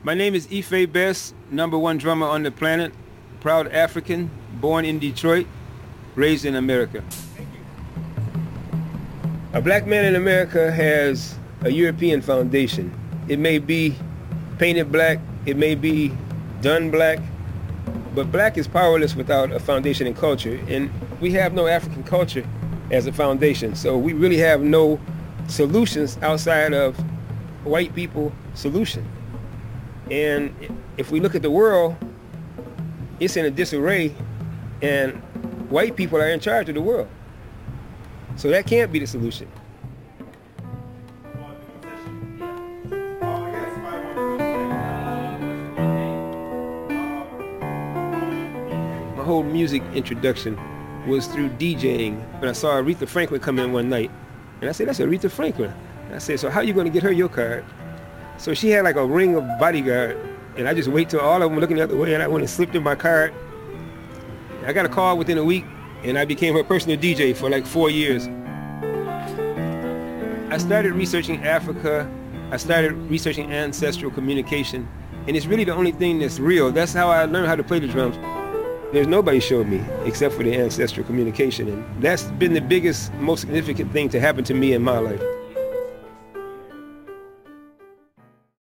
My name is Ife Best, #1 drummer on the planet, proud African, born in Detroit, raised in America. A black man in America has a European foundation. It may be painted black, it may be done black, but black is powerless without a foundation in culture, and we have no African culture as a foundation, so we really have no solutions outside of white people solution. And if we look at the world, it's in a disarray, and white people are in charge of the world. So that can't be the solution. My whole music introduction was through DJing. When I saw Aretha Franklin come in one night, and I said, "That's Aretha Franklin." And I said, "So how are you going to get her your card?" So she had like a ring of bodyguard, and I just wait till all of them were looking the other way, and I went and slipped in my card. I got a call within a week, and I became her personal DJ for like 4 years. I started researching Africa. I started researching ancestral communication, and it's really the only thing that's real. That's how I learned how to play the drums. There's nobody showed me except for the ancestral communication, and that's been the biggest, most significant thing to happen to me in my life.